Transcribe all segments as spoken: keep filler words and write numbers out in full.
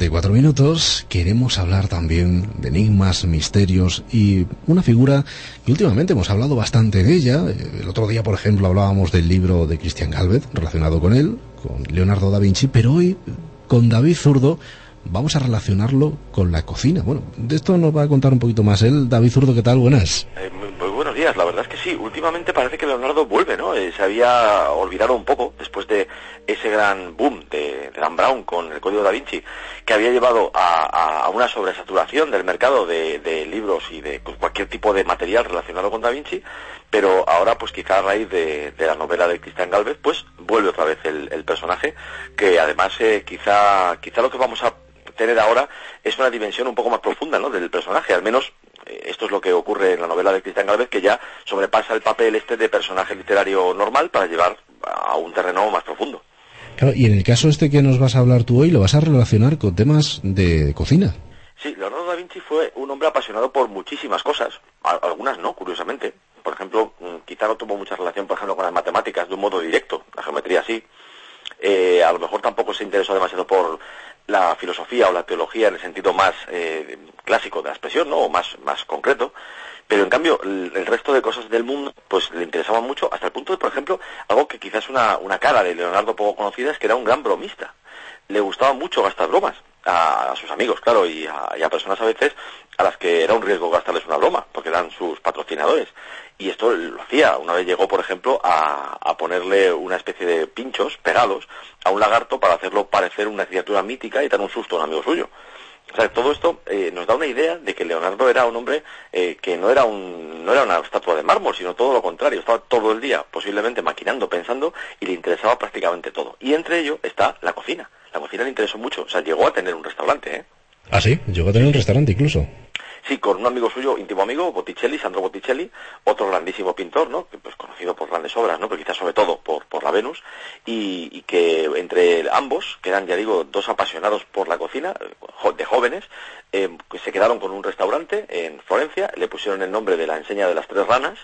treinta y cuatro minutos. Queremos hablar también de enigmas, misterios y una figura que últimamente hemos hablado bastante de ella. El otro día, por ejemplo, hablábamos del libro de Christian Galvez relacionado con él, con Leonardo da Vinci, pero hoy con David Zurdo vamos a relacionarlo con la cocina. Bueno, de esto nos va a contar un poquito más él. David Zurdo, ¿qué tal? Buenas. Eh, muy buenos días, la verdad es que sí, últimamente parece que Leonardo vuelve, ¿no? Eh, se había olvidado un poco después de ese gran boom de, de Dan Brown con el Código da Vinci, que había llevado a, a, a una sobresaturación del mercado de, de libros y de cualquier tipo de material relacionado con Da Vinci, pero ahora pues quizá a raíz de, de la novela de Christian Galvez pues vuelve otra vez el, el personaje, que además eh, quizá, quizá lo que vamos a tener ahora es una dimensión un poco más profunda, ¿no?, del personaje. Al menos eh, esto es lo que ocurre en la novela de Christian Galvez, que ya sobrepasa el papel este de personaje literario normal para llevar a un terreno más profundo. Claro, y en el caso este que nos vas a hablar tú hoy, lo vas a relacionar con temas de cocina. Sí, Leonardo da Vinci fue un hombre apasionado por muchísimas cosas, algunas no, curiosamente. Por ejemplo, quizá no tuvo mucha relación, por ejemplo, con las matemáticas de un modo directo, la geometría sí. Eh, a lo mejor tampoco se interesó demasiado por la filosofía o la teología en el sentido más eh, clásico de la expresión, ¿no?, o más, más concreto, pero en cambio el, el resto de cosas del mundo pues le interesaban mucho, hasta el punto de, por ejemplo, algo que quizás una, una cara de Leonardo poco conocida, es que era un gran bromista. Le gustaba mucho gastar bromas a, a sus amigos, claro, y a, y a personas a veces a las que era un riesgo gastarles una broma, porque eran sus patrocinadores. Y esto lo hacía. Una vez llegó, por ejemplo, a, a ponerle una especie de pinchos pegados a un lagarto para hacerlo parecer una criatura mítica y dar un susto a un amigo suyo. O sea, todo esto eh, nos da una idea de que Leonardo era un hombre eh, que no era un no era una estatua de mármol, sino todo lo contrario. Estaba todo el día posiblemente maquinando, pensando, y le interesaba prácticamente todo. Y entre ello está la cocina. La cocina le interesó mucho. O sea, llegó a tener un restaurante, ¿eh? ¿Ah, sí? Llegó a tener un restaurante incluso. Sí, con un amigo suyo, íntimo amigo, Botticelli, Sandro Botticelli, otro grandísimo pintor, ¿no?, que pues conocido por grandes obras, ¿no?, pero quizás sobre todo por, por la Venus, y, y que entre ambos, que eran, ya digo, dos apasionados por la cocina, de jóvenes, eh, que se quedaron con un restaurante en Florencia, le pusieron el nombre de la enseña de las tres ranas,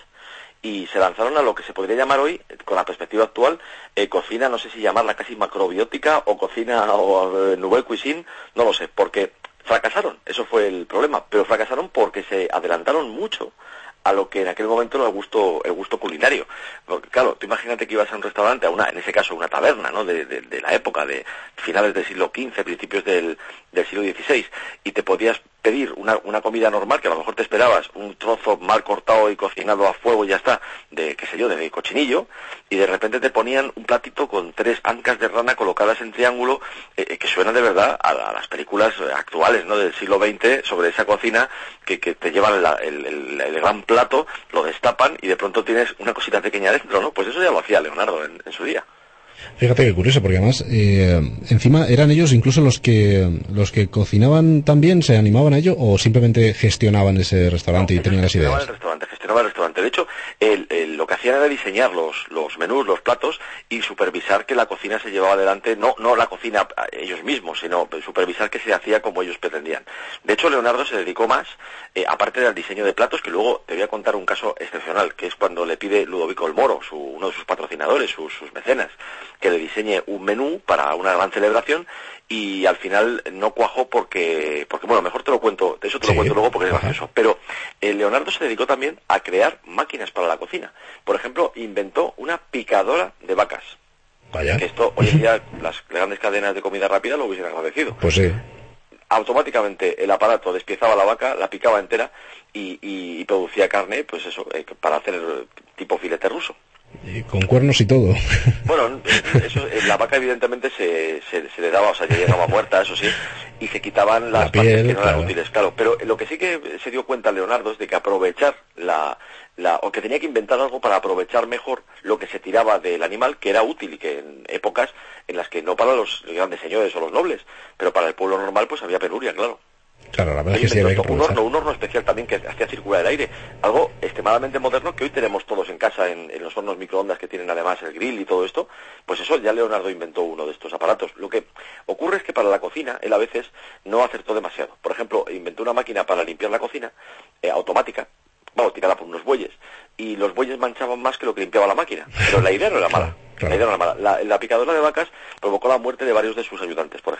y se lanzaron a lo que se podría llamar hoy, con la perspectiva actual, eh, cocina, no sé si llamarla casi macrobiótica, o cocina, o eh, nouvelle cuisine, no lo sé, porque fracasaron, eso fue el problema, pero fracasaron porque se adelantaron mucho a lo que en aquel momento era el gusto, el gusto culinario. Porque claro, tú imagínate que ibas a un restaurante, a una, en ese caso una taberna, ¿no?, de, de, de la época, de finales del siglo quince, principios del, del siglo dieciséis, y te podías pedir una, una comida normal, que a lo mejor te esperabas un trozo mal cortado y cocinado a fuego y ya está, de, qué sé yo, de cochinillo, y de repente te ponían un platito con tres ancas de rana colocadas en triángulo, eh, que suenan de verdad a, a las películas actuales, ¿no?, del siglo veinte, sobre esa cocina, que, que te llevan la, el, el, el gran plato, lo destapan y de pronto tienes una cosita pequeña dentro, ¿no? Pues eso ya lo hacía Leonardo en, en su día. Fíjate qué curioso, porque además eh, encima eran ellos incluso los que los que cocinaban también, se animaban a ello, o simplemente gestionaban ese restaurante no, y tenían las ideas. Gestionaban el restaurante, gestionaban el restaurante. De hecho, el, el, lo que hacían era diseñar los, los menús, los platos, y supervisar que la cocina se llevaba adelante, no, no la cocina ellos mismos, sino supervisar que se hacía como ellos pretendían. De hecho, Leonardo se dedicó más, eh, aparte del diseño de platos, que luego te voy a contar un caso excepcional, que es cuando le pide Ludovico el Moro, su, uno de sus patrocinadores, sus, sus mecenas, que le diseñe un menú para una gran celebración, y al final no cuajó porque, porque bueno, mejor te lo cuento, eso te lo sí, cuento luego porque es gracioso, pero eh, Leonardo se dedicó también a crear máquinas para la cocina. Por ejemplo, inventó una picadora de vacas. Vaya. Que esto, hoy en día, las grandes cadenas de comida rápida lo hubiesen agradecido. Pues sí. Automáticamente el aparato despiezaba la vaca, la picaba entera y, y, y producía carne, pues eso, eh, para hacer tipo filete ruso. Y con cuernos y todo. Bueno, eso, la vaca evidentemente se, se, se le daba, o sea, ya llegaba muerta, eso sí, y se quitaban las la piel, partes que no eran claro. útiles, claro. Pero lo que sí que se dio cuenta Leonardo es de que aprovechar la, la, o que tenía que inventar algo para aprovechar mejor lo que se tiraba del animal, que era útil, y que en épocas en las que no para los grandes señores o los nobles, pero para el pueblo normal pues había penuria, claro. Claro, la verdad es que sí había que un horno, un horno especial también que hacía circular el aire, algo extremadamente moderno que hoy tenemos todos en casa, en, en los hornos microondas que tienen además el grill y todo esto. Pues eso, ya Leonardo inventó uno de estos aparatos. Lo que ocurre es que para la cocina él a veces no acertó demasiado. Por ejemplo, inventó una máquina para limpiar la cocina, eh, automática, bueno, tirada por unos bueyes, y los bueyes manchaban más que lo que limpiaba la máquina, pero la idea no era mala. Claro. La idea no era mala. La, la picadora de vacas provocó la muerte de varios de sus ayudantes, por ejemplo.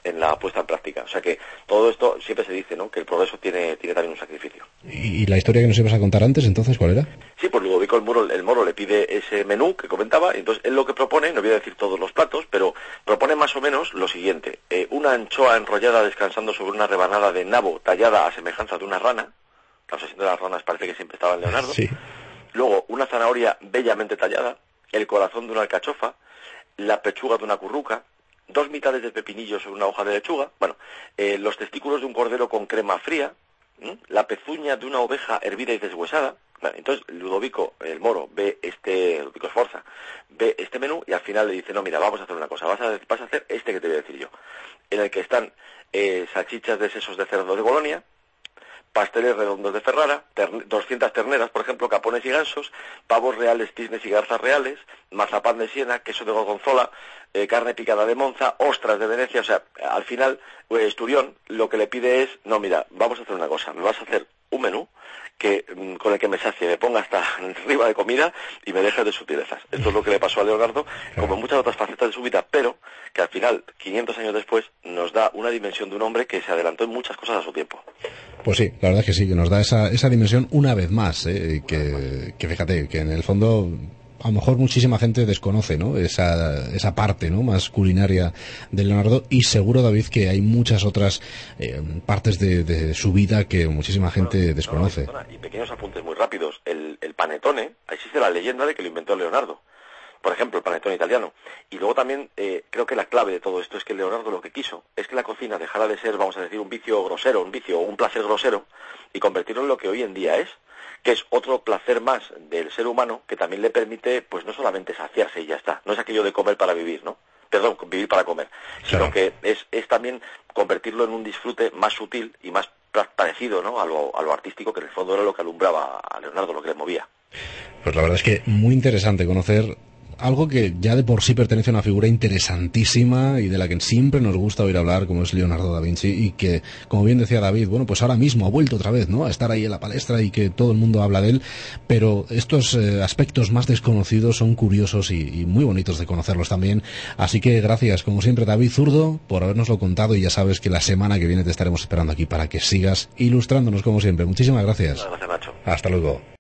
en la puesta en práctica. O sea que todo esto siempre se dice, ¿no?, que el progreso tiene, tiene también un sacrificio. ¿Y la historia que nos ibas a contar antes, entonces, cuál era? Sí, pues Ludovico el Moro, el Moro le pide ese menú que comentaba, y entonces él lo que propone, no voy a decir todos los platos, pero propone más o menos lo siguiente: eh, una anchoa enrollada descansando sobre una rebanada de nabo tallada a semejanza de una rana. La obsesión de las ranas parece que siempre estaba en Leonardo. Sí. Luego, una zanahoria bellamente tallada, el corazón de una alcachofa, la pechuga de una curruca, dos mitades de pepinillo sobre una hoja de lechuga, bueno, eh, los testículos de un cordero con crema fría, ¿m? La pezuña de una oveja hervida y deshuesada. Bueno, entonces Ludovico, el Moro, ve este, Ludovico Sforza, ve este menú y al final le dice: no, mira, vamos a hacer una cosa, vas a, vas a hacer este que te voy a decir yo, en el que están eh, salchichas de sesos de cerdo de Bolonia, pasteles redondos de Ferrara, ter doscientas terneras, por ejemplo, capones y gansos, pavos reales, cisnes y garzas reales, mazapán de Siena, queso de gorgonzola, eh, carne picada de Monza, ostras de Venecia. O sea, al final, eh, Esturión lo que le pide es: no, mira, vamos a hacer una cosa, me vas a hacer un menú que con el que me sacie, me ponga hasta arriba de comida y me deje de sutilezas. Esto es lo que le pasó a Leonardo, como en muchas otras facetas de su vida, pero que al final, quinientos años después, nos da una dimensión de un hombre que se adelantó en muchas cosas a su tiempo. Pues sí, la verdad es que sí, que nos da esa, esa dimensión una vez más, ¿eh? que, que fíjate, que en el fondo a lo mejor muchísima gente desconoce, ¿no?, esa, esa parte, ¿no?, más culinaria de Leonardo, y seguro, David, que hay muchas otras eh, partes de, de su vida que muchísima gente bueno, desconoce. No, y pequeños apuntes muy rápidos. El, el panetone, existe la leyenda de que lo inventó Leonardo. Por ejemplo, el panetone italiano. Y luego también eh, creo que la clave de todo esto es que Leonardo lo que quiso es que la cocina dejara de ser, vamos a decir, un vicio grosero, un vicio o un placer grosero, y convertirlo en lo que hoy en día es, que es otro placer más del ser humano que también le permite, pues no solamente saciarse y ya está, no es aquello de comer para vivir, ¿no? Perdón, vivir para comer, sino Claro. que es, es también convertirlo en un disfrute más sutil y más parecido, ¿no?, a lo, a lo artístico, que en el fondo era lo que alumbraba a Leonardo, lo que le movía. Pues la verdad es que muy interesante conocer algo que ya de por sí pertenece a una figura interesantísima y de la que siempre nos gusta oír hablar, como es Leonardo da Vinci, y que, como bien decía David, bueno, pues ahora mismo ha vuelto otra vez, ¿no?, a estar ahí en la palestra y que todo el mundo habla de él, pero estos eh, aspectos más desconocidos son curiosos y, y muy bonitos de conocerlos también. Así que gracias, como siempre, David Zurdo, por habernoslo contado, y ya sabes que la semana que viene te estaremos esperando aquí para que sigas ilustrándonos como siempre. Muchísimas gracias. Gracias, Nacho. Hasta luego.